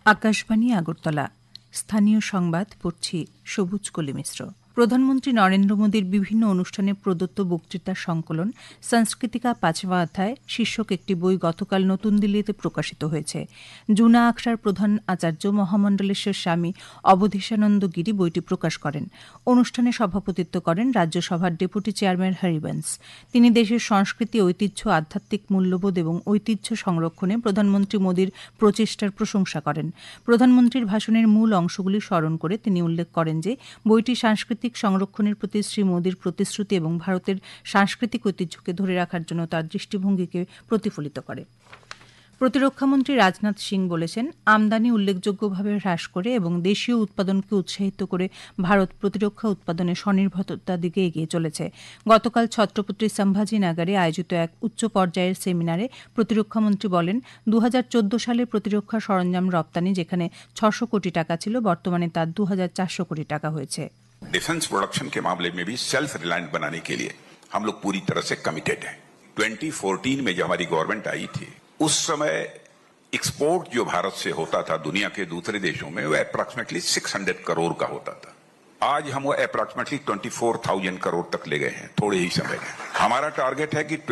আকাশবাণী আগরতলা স্থানীয় সংবাদ পড়ছি সবুজ কলি মিশ্র। প্রধানমন্ত্রী নরেন্দ্র মোদীর বিভিন্ন অনুষ্ঠানে প্রদত্ত বক্তৃতার সংকলন সংস্কৃতিকা পাঁচবা অধ্যায় শীর্ষক একটি বই গতকাল নতুন দিল্লিতে প্রকাশিত হয়েছে। জুনা আখড়ার প্রধান আচার্য মহামণ্ডলেশ্বর স্বামী অবধেশানন্দ গিরি বইটি প্রকাশ করেন। অনুষ্ঠানে সভাপতিত্ব করেন রাজ্যসভার ডেপুটি চেয়ারম্যান হরিবংশ। তিনি দেশের সংস্কৃতি, ঐতিহ্য, আধ্যাত্মিক মূল্যবোধ এবং ঐতিহ্য সংরক্ষণে প্রধানমন্ত্রী মোদীর প্রচেষ্টার প্রশংসা করেন। প্রধানমন্ত্রীর ভাষণের মূল অংশগুলি স্মরণ করে তিনি উল্লেখ করেন যে বইটি সাংস্কৃতিক সংরক্ষণের প্রতি শ্রী মোদীর প্রতিশ্রুতি এবং ভারতের সাংস্কৃতিক ঐতিহ্যকে ধরে রাখার জন্য তার দৃষ্টিভঙ্গিকে প্রতিফলিত করে। প্রতিরক্ষামন্ত্রী রাজনাথ সিং বলেছেন, আমদানি উল্লেখযোগ্যভাবে হ্রাস করে এবং দেশীয় উৎপাদনকে উৎসাহিত করে ভারত প্রতিরক্ষা উৎপাদনে স্বনির্ভরতার দিকে এগিয়ে চলেছে। গতকাল ছত্রপতি সম্ভাজি নগরে আয়োজিত এক উচ্চ পর্যায়ের সেমিনারে প্রতিরক্ষামন্ত্রী বলেন, 2014 সালে প্রতিরক্ষা সরঞ্জাম রপ্তানি যেখানে 600 কোটি টাকা ছিল, বর্তমানে তা 2400 কোটি টাকা হয়েছে। डिफेंस प्रोडक्शन के मामले में भी सेल्फ रिलायंट बनाने के लिए हम लोग पूरी तरह से कमिटेड हैं। 2014 में जब हमारी गवर्नमेंट आई थी, उस समय एक्सपोर्ट जो भारत से होता था दुनिया के दूसरे देशों में, वो अप्रॉक्सीमेटली 600 करोड़ का होता था। आज हम वो अप्रॉक्सीमेटली 24,000 करोड़ तक ले गए हैं थोड़े ही समय में। हमारा टारगेट है कि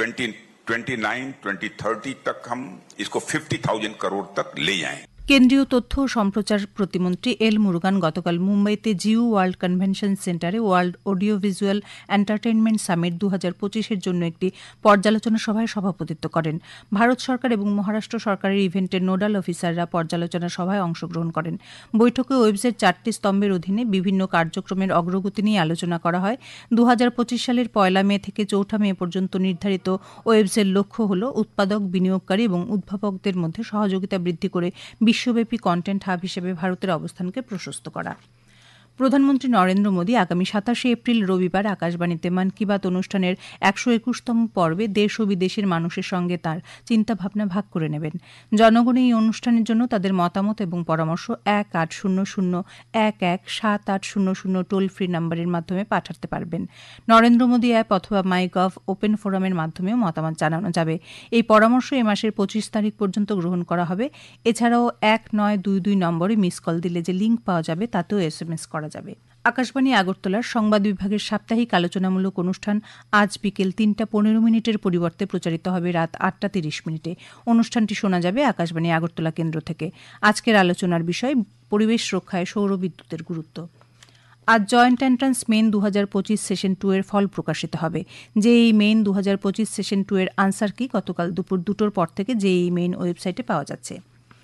2029-2030 तक हम इसको 50,000 करोड़ तक ले जाएं। কেন্দ্রীয় তথ্য ও সম্প্রচার প্রতিমন্ত্রী এল মুরুগান গতকাল মুম্বাইতে জিউ ওয়ার্ল্ড কনভেনশন সেন্টারে world audio visual entertainment summit 2025-এর জন্য একটি পর্যালোচনা সভায় সভাপতিত্ব করেন। ভারত সরকার এবং মহারাষ্ট্র সরকারের ইভেন্টের নোডাল অফিসাররা পর্যালোচনা সভায় অংশগ্রহণ করেন। বৈঠকে ওয়েবসের 4টি স্তম্ভের অধীনে বিভিন্ন কার্যক্রমের অগ্রগতি নিয়ে আলোচনা করা হয়। 2025 সালের 1 মে থেকে 4 মে পর্যন্ত নির্ধারিত ওয়েবসের লক্ষ্য হল উৎপাদক, বিনিয়োগকারী এবং উদ্ভাবকদের মধ্যে সহযোগিতা বৃদ্ধি করে বিশ্বব্যাপী কন্টেন্ট হাব হিসেবে ভারতের অবস্থানকে প্রশস্ত করা। প্রধানমন্ত্রী নরেন্দ্র মোদী আগামী 27 এপ্রিল রবিবার আকাশবাণীতে মন কি বাত অনুষ্ঠানের 121তম পর্বে দেশ ও বিদেশের মানুষের সঙ্গে তাঁর চিন্তাভাবনা ভাগ করে নেবেন। জনগণ এই অনুষ্ঠানের জন্য তাদের মতামত এবং পরামর্শ 1800-11-7800 টোল ফ্রি নম্বরের মাধ্যমে পাঠাতে পারবেন। নরেন্দ্র মোদী অ্যাপ অথবা মাইগভ ওপেন ফোরামের মাধ্যমেও মতামত জানানো যাবে। এই পরামর্শ এ মাসের 25 তারিখ পর্যন্ত গ্রহণ করা হবে। এছাড়াও 1922 নম্বরে মিস কল দিলে যে লিঙ্ক পাওয়া যাবে তাতেও SMS করা যাবে। আকাশবাণী আগরতলার সংবাদ বিভাগের সাপ্তাহিক আলোচনামূলক অনুষ্ঠান আজ বিকেল 3:15 পরিবর্তে প্রচারিত হবে রাত 8:30। অনুষ্ঠানটি শোনা যাবে আকাশবাণী আগরতলা কেন্দ্র থেকে। আজকের আলোচনার বিষয় পরিবেশ রক্ষায় সৌরবিদ্যুতের গুরুত্ব। আজ জয়েন্ট এন্ট্রান্স মেইন 2025 সেশন 2 এর ফল প্রকাশিত হবে। জেইই মেইন 2025 সেশন 2 এর আনসার কি গতকাল দুপুর 2টোর পর থেকে জেইই মেইন ওয়েবসাইটে পাওয়া যাচ্ছে।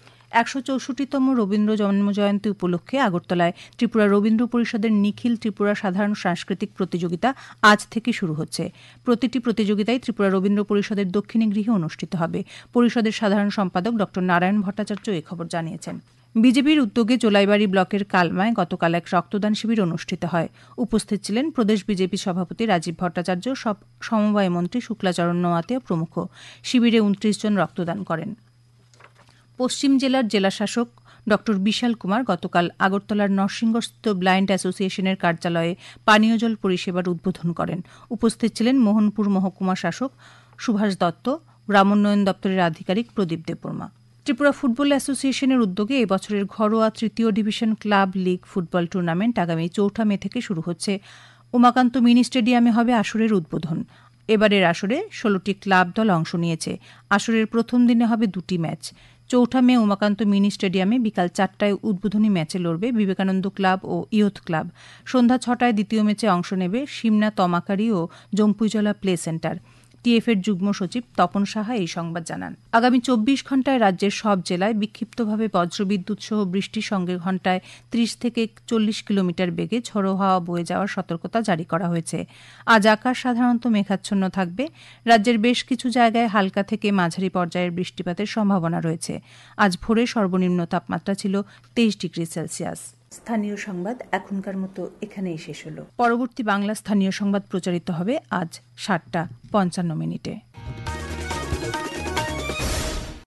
164তম রবীন্দ্র জন্মজয়ন্তী উপলক্ষে আগরতলায় ত্রিপুরা রবীন্দ্র পরিষদের নিখিল ত্রিপুরা সাধারণ সাংস্কৃতিক প্রতিযোগিতা আজ থেকে শুরু হচ্ছে। প্রতিটি প্রতিযোগিতায় ত্রিপুরা রবীন্দ্র পরিষদের দক্ষিণী গৃহে অনুষ্ঠিত হবে। পরিষদের সাধারণ সম্পাদক ড নারায়ণ ভট্টাচার্য এ খবর জানিয়েছেন। বিজেপির উদ্যোগে জোলাইবাড়ি ব্লকের কালমায় গতকাল এক রক্তদান শিবির অনুষ্ঠিত হয়। উপস্থিত ছিলেন প্রদেশ বিজেপি সভাপতি রাজীব ভট্টাচার্য, সমবায় মন্ত্রী শুক্লাচরণ নোয়াতিয়া প্রমুখ। শিবিরে 29 জন রক্তদান করেন। পশ্চিম জেলার জেলাশাসক ড বিশাল কুমার গতকাল আগরতলার নরসিংহস্থ ব্লাইন্ড অ্যাসোসিয়েশনের কার্যালয়ে পানীয় জল পরিষেবার উদ্বোধন করেন। উপস্থিত ছিলেন মোহনপুর মহকুমা শাসক সুভাষ দত্ত, গ্রামোন্নয়ন দপ্তরের আধিকারিক প্রদীপ দেববর্মা। ত্রিপুরা ফুটবল অ্যাসোসিয়েশনের উদ্যোগে এবছরের ঘরোয়া 3য় division club league football tournament আগামী 4 মে থেকে শুরু হচ্ছে। উমাকান্ত মিনি স্টেডিয়ামে হবে আসরের উদ্বোধন। এবারের আসরে 16টি ক্লাব দল অংশ নিয়েছে। আসরের প্রথম দিনে হবে 2টি ম্যাচ। 4 মে উমাকান্ত মিনি স্টেডিয়ামে বিকাল 4টায় উদ্বোধনী ম্যাচে লড়বে বিবেকানন্দ ক্লাব ও ইয়ুথ ক্লাব। সন্ধ্যা 6টায় দ্বিতীয় ম্যাচে অংশ নেবে সিমনা তমাকারি ও জম্পুইজলা প্লে সেন্টার। টিএফের যুগ্ম সচিব তপন সাহা এই সংবাদ জানান। আগামী 24 ঘণ্টায় রাজ্যের সব জেলায় বিক্ষিপ্তভাবে বজ্রবিদ্যুৎ সহ বৃষ্টির সঙ্গে ঘণ্টায় 30 থেকে 40 কিলোমিটার বেগে ঝোড়ো হাওয়া বয়ে যাওয়ার সতর্কতা জারি করা হয়েছে। আজ আকাশ সাধারণত মেঘাচ্ছন্ন থাকবে। রাজ্যের বেশ কিছু জায়গায় হালকা থেকে মাঝারি পর্যায়ের বৃষ্টিপাতের সম্ভাবনা রয়েছে। আজ ভোরে সর্বনিম্ন তাপমাত্রা ছিল 23 ডিগ্রি সেলসিয়াস। স্থানীয় সংবাদ এখনকার মতো এখানেই শেষ হলো। পরবর্তী বাংলা স্থানীয় সংবাদ প্রচারিত হবে আজ 7:55।